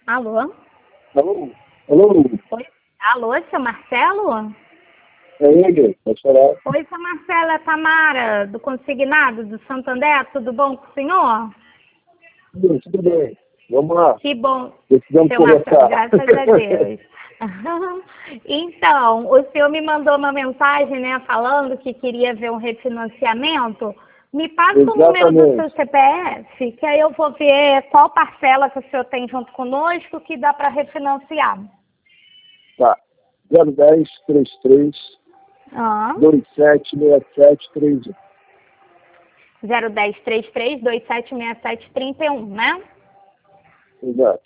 Alô? Alô? Alô? Oi? Alô, seu Marcelo? É ele, pode falar. Oi, seu Marcelo, é Tamara, do Consignado, do Santander, tudo bom com o senhor? Tudo bem. Vamos lá. Que bom, Precisamos seu Marcelo, conversar. graças a Deus. Então, o senhor me mandou uma mensagem, né, falando que queria ver um refinanciamento. Me passa o número do seu CPF, que aí eu vou ver qual parcela que o senhor tem junto conosco que dá para refinanciar. Tá. 010 33 Ah. 276731. 010 33 2767 31, né? Exato.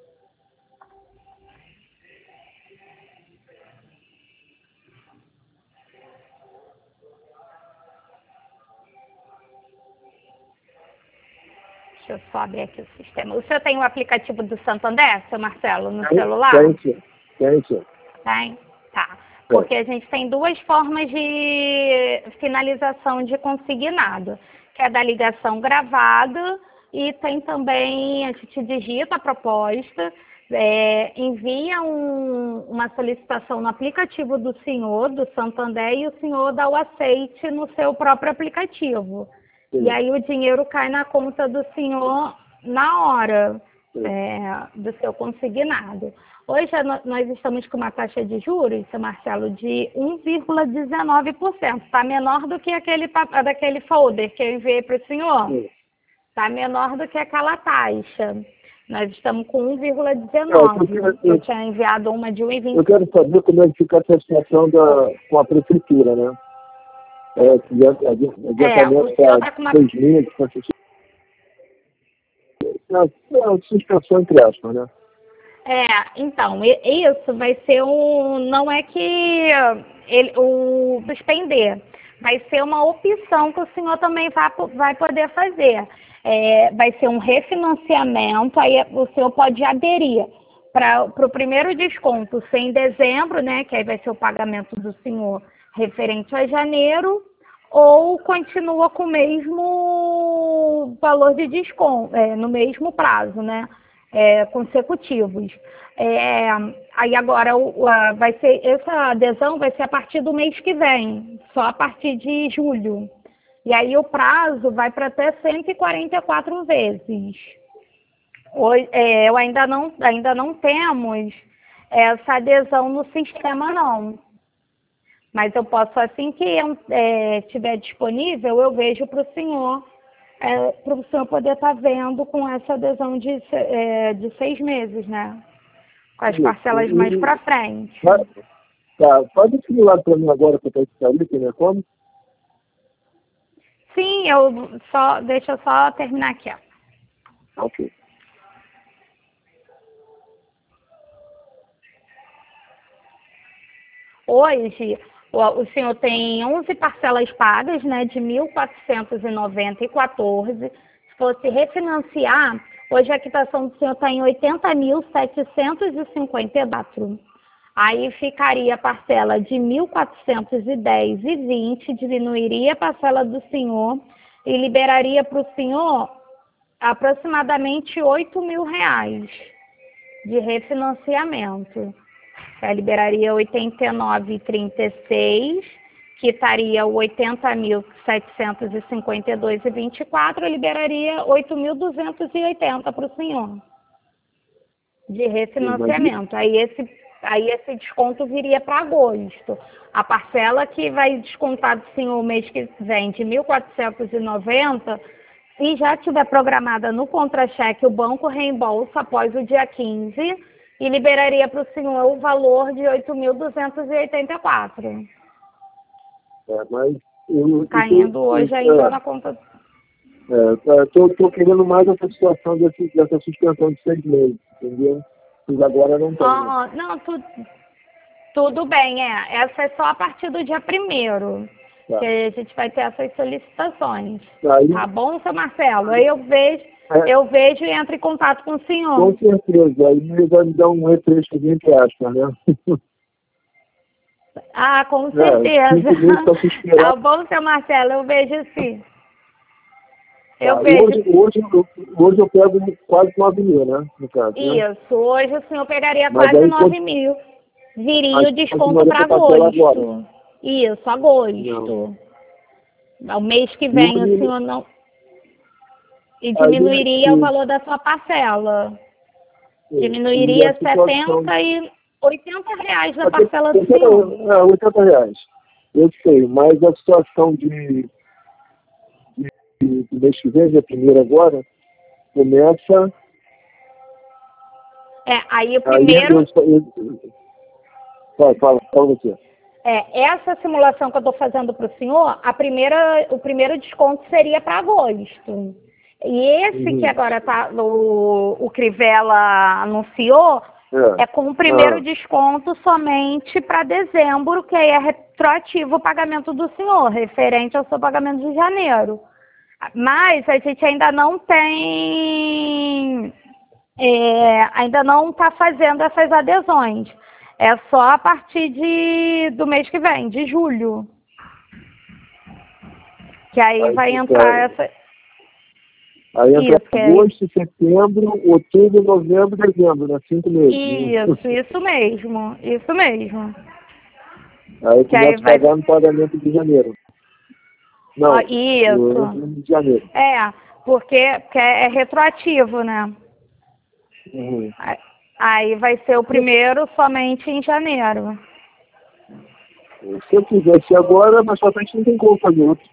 Deixa eu só abrir aqui o sistema. O senhor tem o aplicativo do Santander, seu Marcelo, no Tem, celular? Tem, sim. Tem? Tá. Porque a gente tem duas formas de finalização de consignado, que é da ligação gravada e tem também, a gente digita a proposta, envia uma solicitação no aplicativo do senhor, do Santander, e o senhor dá o aceite no seu próprio aplicativo. Sim. E aí o dinheiro cai na conta do senhor na hora do seu consignado. Hoje nós estamos com uma taxa de juros, seu Marcelo, de 1,19%. Está menor do que daquele folder que eu enviei para o senhor. Está menor do que aquela taxa. Nós estamos com 1,19%. Eu tinha enviado uma de 1,20%. Eu quero saber como é que fica a situação com a prefeitura, né? O senhor está com uma... 6 meses, suspensão entre aspas, né? Então, isso vai ser não é que o suspender, vai ser uma opção que o senhor também vai poder fazer. Vai ser um refinanciamento, aí o senhor pode aderir para o primeiro desconto ser em dezembro, né, que aí vai ser o pagamento do senhor referente a janeiro, ou continua com o mesmo valor de desconto, no mesmo prazo, né? Consecutivos. Aí agora essa adesão vai ser a partir do mês que vem, só a partir de julho. E aí o prazo vai para até 144 vezes. Hoje, ainda não temos essa adesão no sistema, não. Mas eu posso, assim que estiver disponível, eu vejo para o senhor poder estar vendo com essa adesão de 6 meses, né? Com as parcelas mais para frente. Tá, pode escrever para mim agora que eu estou aqui, né? Como? Sim, deixa eu só terminar aqui, ó. Ok. Hoje, o senhor tem 11 parcelas pagas, né, de 1.490,14. Se fosse refinanciar, hoje a quitação do senhor está em 80.754. Aí ficaria a parcela de 1.410,20, diminuiria a parcela do senhor e liberaria para o senhor aproximadamente R$8.000 de refinanciamento. Liberaria 89,36, quitaria o 80.752,24, liberaria 8.280 para o senhor de refinanciamento. Aí esse desconto viria para agosto. A parcela que vai descontar do senhor o mês que vem de 1.490, se já estiver programada no contra-cheque, o banco reembolsa após o dia 15 e liberaria para o senhor o valor de 8.284. Mas caindo hoje ainda na conta. Estou querendo mais essa situação dessa suspensão de 6 meses, entendeu? Mas agora não tem. Não, tudo bem, essa é só a partir do dia 1º. Tá. Que a gente vai ter essas solicitações. Tá bom, seu Marcelo? Aí eu vejo e entro em contato com o senhor. Com certeza. Aí ele vai me dar um refresco entre aspas, né? Com certeza. Tá bom, seu Marcelo? Eu vejo sim. Eu vejo... hoje eu pego quase 9 mil, né? No caso, isso, né? Hoje o senhor pegaria Mas quase aí, 9 mil. Viria o desconto para agosto. agosto. Isso, agosto. O mês que vem o senhor não... E diminuiria o valor da sua parcela. Diminuiria 70 e 80 reais na parcela do senhor. 80 reais. Eu sei, mas a situação do mês que vem, dia 1º agora, começa... Aí o primeiro... Fala você. Essa simulação que eu estou fazendo para o senhor, o primeiro desconto seria para agosto. E esse que agora o Crivella anunciou, é com o primeiro desconto somente para dezembro, que aí é retroativo o pagamento do senhor, referente ao seu pagamento de janeiro. Mas a gente ainda não tem... ainda não está fazendo essas adesões. É só a partir do mês que vem, de julho. Que aí vai entrar essa... Aí entra agosto, setembro, outubro, novembro, dezembro, né? 5 meses. Isso mesmo. Aí começa a pagar no pagamento de janeiro. Não, isso. De janeiro. Porque é retroativo, né? Aí vai ser o primeiro somente em janeiro. Se eu quisesse agora, mas só pra gente não tem como fazer outro.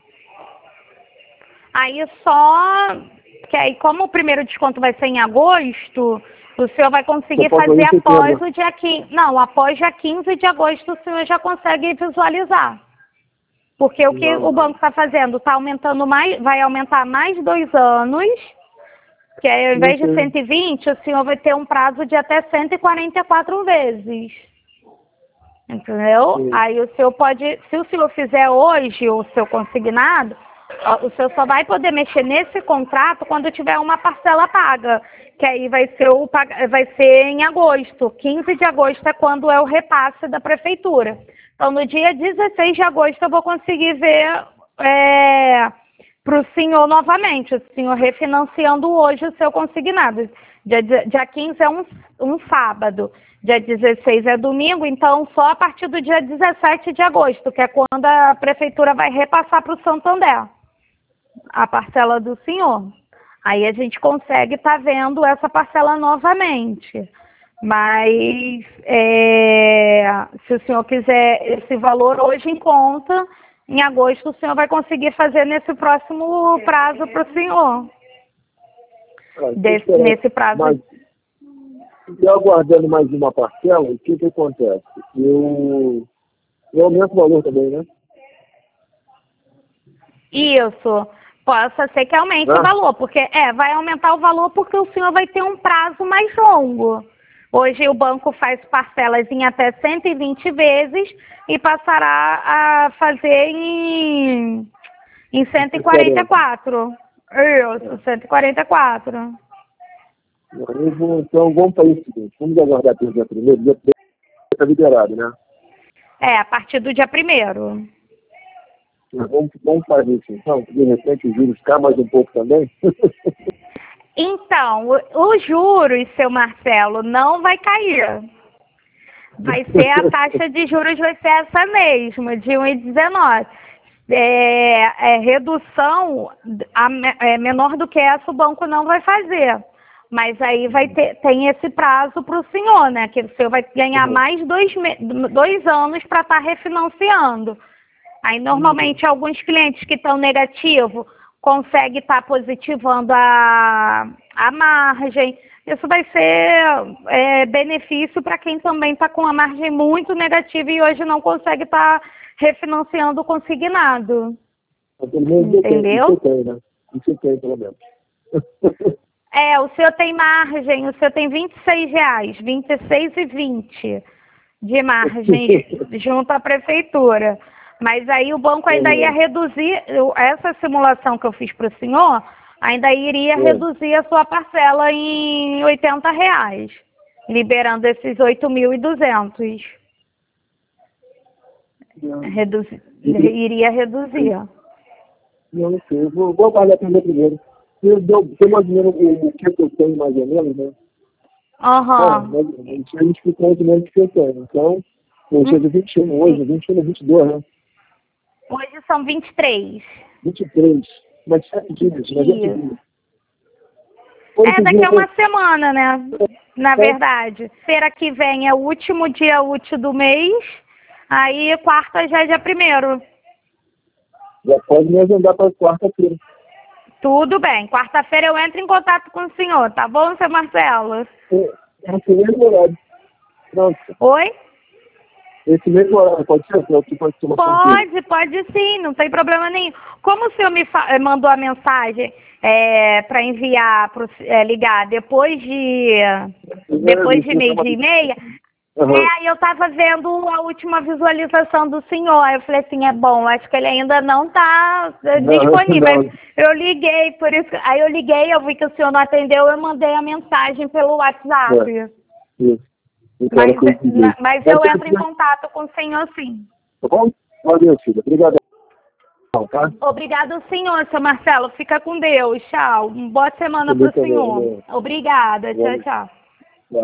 Aí que aí como o primeiro desconto vai ser em agosto, o senhor vai conseguir fazer após o dia 15. Não, após dia 15 de agosto o senhor já consegue visualizar. Porque o que o banco está fazendo? Vai aumentar mais 2 anos, que ao invés de 120, o senhor vai ter um prazo de até 144 vezes. Entendeu? Aí o senhor pode, se o senhor fizer hoje o seu consignado, o senhor só vai poder mexer nesse contrato quando tiver uma parcela paga, que aí vai ser em agosto. 15 de agosto é quando é o repasse da prefeitura. Então, no dia 16 de agosto, eu vou conseguir ver para o senhor novamente, o senhor refinanciando hoje o seu consignado. Dia 15 é um sábado, dia 16 é domingo, então só a partir do dia 17 de agosto, que é quando a prefeitura vai repassar para o Santander a parcela do senhor. Aí a gente consegue estar vendo essa parcela novamente. Mas se o senhor quiser esse valor hoje em conta, em agosto o senhor vai conseguir fazer nesse próximo prazo para o senhor. Nesse prazo. Mas, eu aguardando mais uma parcela, o que acontece? Eu aumento o valor também, né? Isso. Possa ser que aumente o valor, porque vai aumentar o valor porque o senhor vai ter um prazo mais longo. Hoje o banco faz parcelas em até 120 vezes e passará a fazer em 144. Isso, 144. Então vamos fazer o seguinte, vamos aguardar até o dia 1º, dia 1º está liberado, né? A partir do dia 1º. Vamos fazer isso, então, de repente os juros caem mais um pouco também? Então, os juros, seu Marcelo, não vai cair. Vai ser a taxa de juros, vai ser essa mesma, de 1,19. Redução menor do que essa o banco não vai fazer. Mas aí tem esse prazo para o senhor, né? Que o senhor vai ganhar mais 2 anos para estar refinanciando. Aí, normalmente, alguns clientes que estão negativos conseguem estar positivando a margem. Isso vai ser benefício para quem também está com a margem muito negativa e hoje não consegue estar refinanciando o consignado. Entendeu? Isso tem, pelo menos. O senhor tem margem, o senhor tem R$26, 26,20 de margem junto à prefeitura. Mas aí o banco ainda ia reduzir, essa simulação que eu fiz para o senhor, ainda iria reduzir a sua parcela em R$80, liberando esses 8.200. Iria reduzir. Não sei, vou aguardar primeiro. Tem mais ou menos o que eu tenho, mais ou menos, né? Aham. A gente ficou mais ou menos o que eu tenho. Então, hoje é 21 hoje, 21 22, né? Hoje são 23. 23. Mas 7 dias, mas 8 dias. Daqui a uma semana, né? Na verdade. Feira que vem é o último dia útil do mês. Aí quarta já é dia 1º. Já pode me agendar para quarta-feira. Tudo bem. Quarta-feira eu entro em contato com o senhor, tá bom, seu Marcelo? Esse mesmo horário. Pronto. Oi? Esse mesmo horário, pode ser? Pode sim, não tem problema nenhum. Como o senhor me mandou a mensagem para enviar, ligar depois de meio-dia e meia, aí eu estava vendo a última visualização do senhor. Eu falei assim, acho que ele ainda não está disponível. Não. Eu liguei, por isso. Aí eu liguei, eu vi que o senhor não atendeu, eu mandei a mensagem pelo WhatsApp. Isso. Mas eu entro em contato com o senhor, sim. Tá bom? Valeu, filha. Obrigado. Tá? Obrigado, senhor, seu Marcelo. Fica com Deus. Tchau. Boa semana para o senhor. Obrigada. Tchau, tchau.